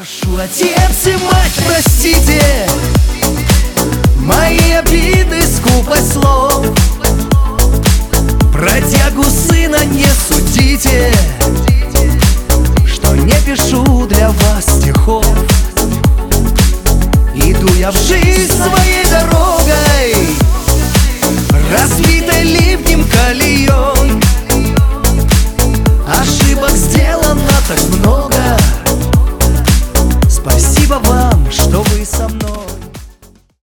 Прошу, отец и мать, простите мои обиды, скупость слов. Бродягу сына не судите, что не пишу для вас стихов. Иду я в жизнь своей дорогой, разбитой ливнем колеей.